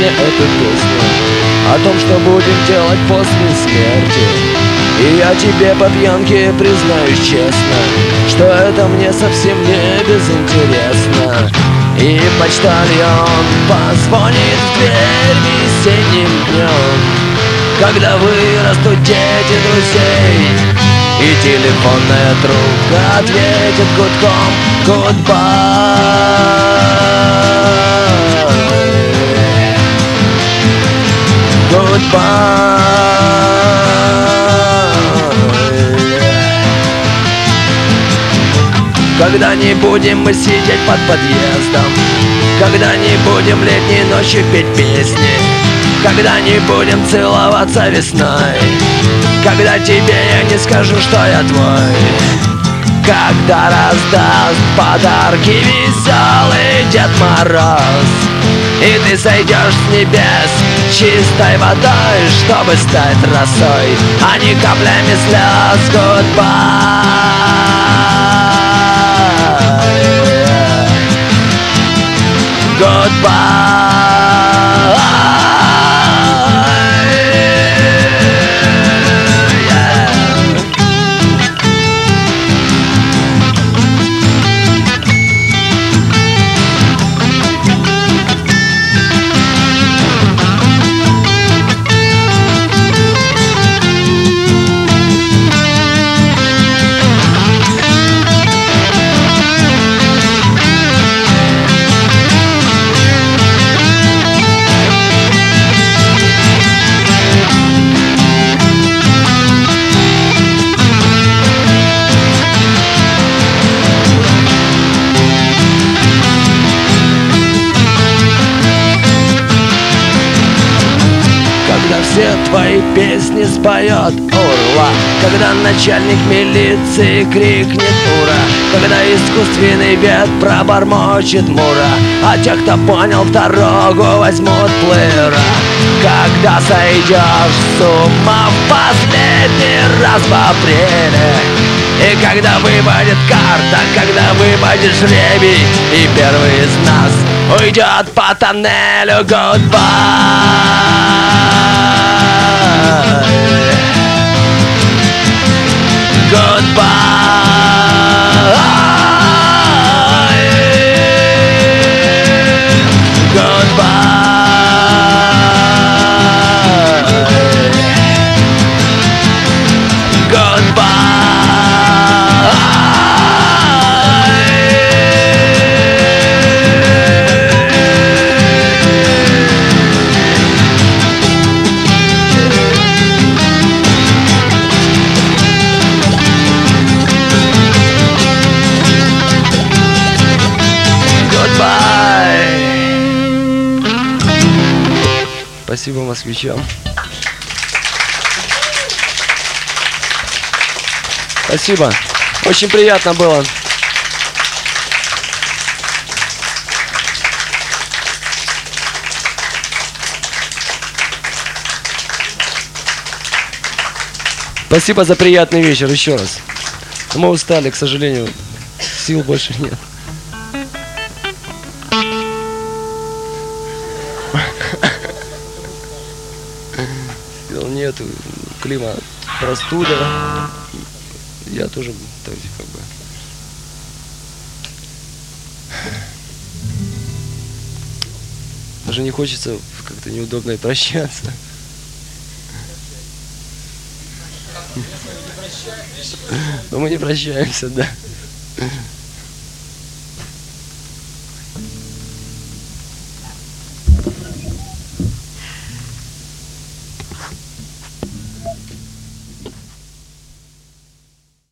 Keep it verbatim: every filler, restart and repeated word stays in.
мне эту песню о том, что будем делать после смерти. И я тебе по пьянке признаюсь честно, что это мне совсем не безинтересно. И почтальон позвонит в дверь весенним днем, когда вырастут дети друзей, и телефонная трубка ответит гудком goodbye. Goodbye. Когда не будем мы сидеть под подъездом, когда не будем летней ночью петь песни, когда не будем целоваться весной, когда тебе я не скажу, что я твой, когда раздаст подарки веселый Дед Мороз, и ты сойдешь с небес чистой водой, чтобы стать росой, а не каплями слез. Goodbye. Goodbye. Все твои песни споет урла, когда начальник милиции крикнет ура, когда искусственный вет пробормочет мура, а те, кто понял дорогу, возьмут плеера. Когда сойдешь с ума в последний раз в апреле, и когда выпадет карта, когда выпадет жребий, и первый из нас уйдет по тоннелю. Goodbye. Goodbye. Goodbye. Goodbye. Спасибо москвичам. Спасибо. Очень приятно было. Спасибо за приятный вечер еще раз. Мы устали, к сожалению. Сил больше нет. Сил нету. Климат, простуда. Я тоже, то есть, как бы. Даже не хочется как-то неудобно и прощаться. Но мы не прощаемся, да.